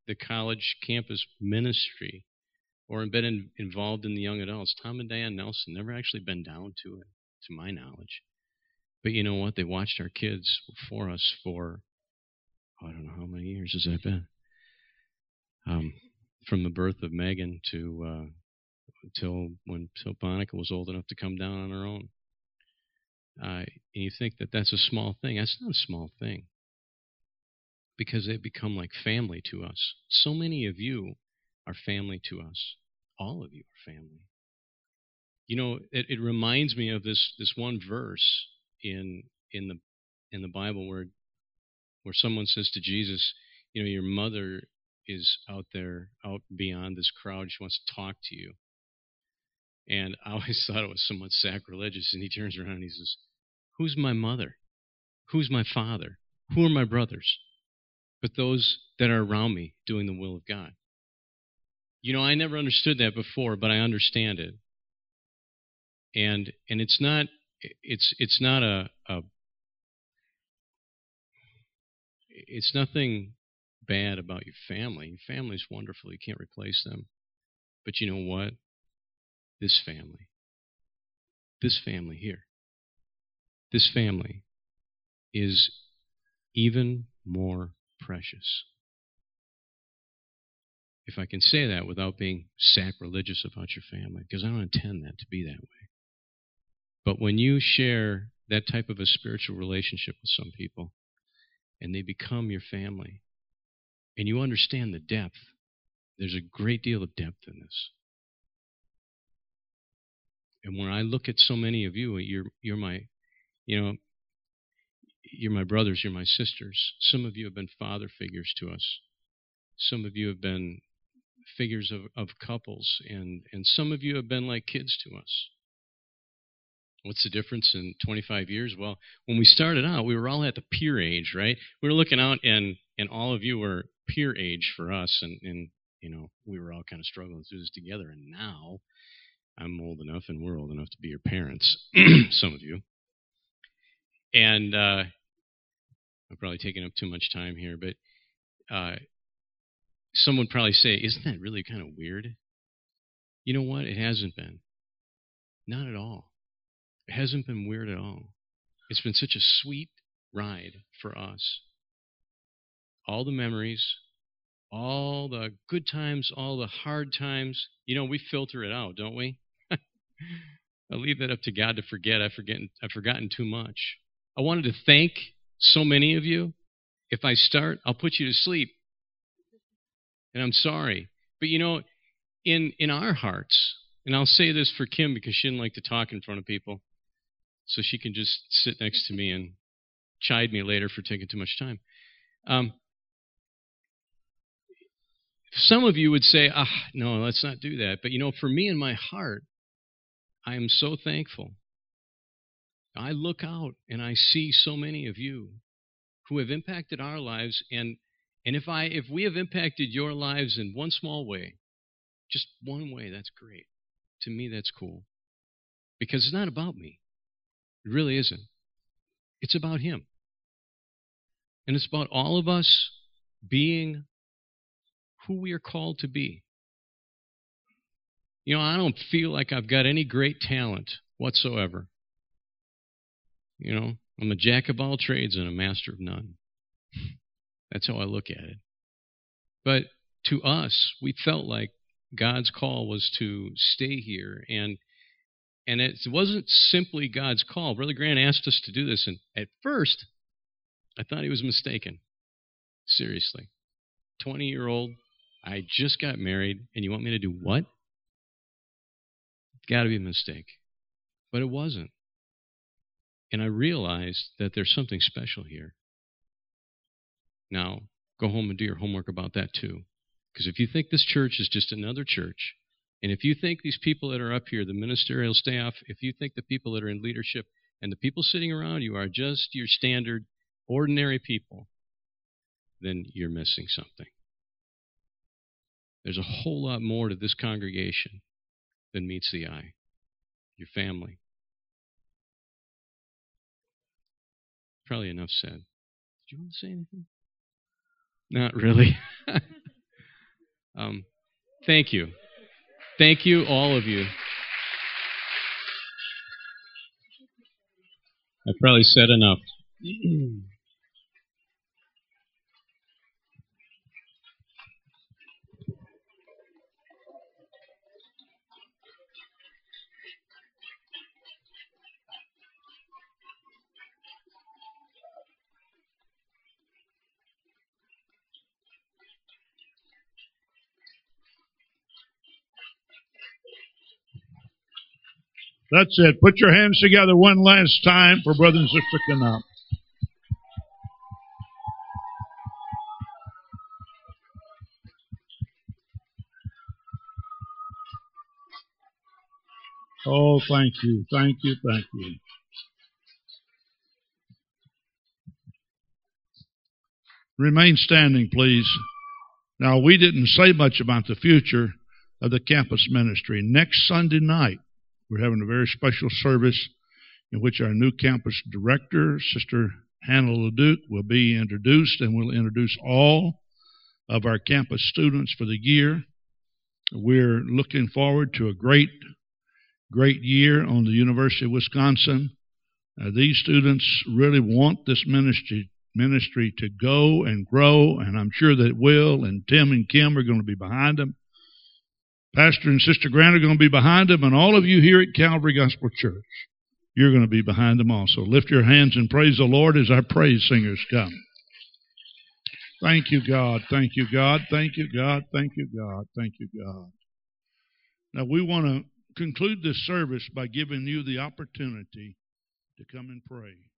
the college campus ministry or been in, involved in the young adults. Tom and Diane Nelson never actually been down to it, to my knowledge. But you know what? They watched our kids for us for, oh, I don't know how many years has that been. Um, from the birth of Megan to uh, till when till Monica was old enough to come down on her own. Uh, and you think that that's a small thing. That's not a small thing. Because they've become like family to us. So many of you are family to us. All of you are family. You know, it, it reminds me of this this one verse in in the in the Bible where where someone says to Jesus, you know, your mother is out there, out beyond this crowd. She wants to talk to you. And I always thought it was somewhat sacrilegious. And he turns around and he says, who's my mother? Who's my father? Who are my brothers? But those that are around me doing the will of God. You know, I never understood that before, but I understand it. And and it's not it's it's not a, a it's nothing bad about your family. Your family's wonderful. You can't replace them. But you know what? This family. This family here. This family is even more precious. If I can say that without being sacrilegious about your family, because I don't intend that to be that way. But when you share that type of a spiritual relationship with some people, and they become your family, and you understand the depth, there's a great deal of depth in this. And when I look at so many of you, you're you're my, you know, you're my brothers, you're my sisters. Some of you have been father figures to us. Some of you have been figures of, of couples, and, and some of you have been like kids to us. What's the difference in twenty-five years? Well, when we started out, we were all at the peer age, right? We were looking out, and, and all of you were peer age for us, and, and you know, we were all kind of struggling through this together. And now I'm old enough, and we're old enough to be your parents, some of you. And uh, I'm probably taking up too much time here, but uh, some would probably say, isn't that really kind of weird? You know what? It hasn't been. Not at all. It hasn't been weird at all. It's been such a sweet ride for us. All the memories, all the good times, all the hard times, you know, we filter it out, don't we? I'll leave that up to God to forget. I've forgotten, I've forgotten too much. I wanted to thank so many of you. If I start, I'll put you to sleep. And I'm sorry. But you know, in, in our hearts, and I'll say this for Kim because she didn't like to talk in front of people, so she can just sit next to me and chide me later for taking too much time. Um, some of you would say, ah, no, let's not do that. But you know, for me in my heart, I am so thankful. I look out and I see so many of you who have impacted our lives, and and if I if we have impacted your lives in one small way, just one way, that's great. To me, that's cool. Because it's not about me. It really isn't. It's about Him. And it's about all of us being who we are called to be. You know, I don't feel like I've got any great talent whatsoever. You know, I'm a jack of all trades and a master of none. That's how I look at it. But to us, we felt like God's call was to stay here. And and it wasn't simply God's call. Brother Grant asked us to do this. And at first, I thought he was mistaken. Seriously. twenty-year-old, I just got married, and you want me to do what? It's got to be a mistake. But it wasn't. And I realized that there's something special here. Now, go home and do your homework about that too. Because if you think this church is just another church, and if you think these people that are up here, the ministerial staff, if you think the people that are in leadership and the people sitting around you are just your standard, ordinary people, then you're missing something. There's a whole lot more to this congregation than meets the eye. Your family. Probably enough said. Did you want to say anything? Not really. Um, thank you. Thank you, all of you. I probably said enough. That's it. Put your hands together one last time for Brother and Sister Canop. Oh, thank you, thank you, thank you. Remain standing, please. Now, we didn't say much about the future of the campus ministry. Next Sunday night, we're having a very special service in which our new campus director, Sister Hannah LeDuc, will be introduced, and we'll introduce all of our campus students for the year. We're looking forward to a great, great year on the University of Wisconsin. Uh, these students really want this ministry ministry to go and grow, and I'm sure that it will, and Tim and Kim are going to be behind them. Pastor and Sister Grant are going to be behind them, and all of you here at Calvary Gospel Church, you're going to be behind them also. Lift your hands and praise the Lord as our praise singers come. Thank you, God. Thank you, God. Thank you, God. Thank you, God. Thank you, God. Now, we want to conclude this service by giving you the opportunity to come and pray.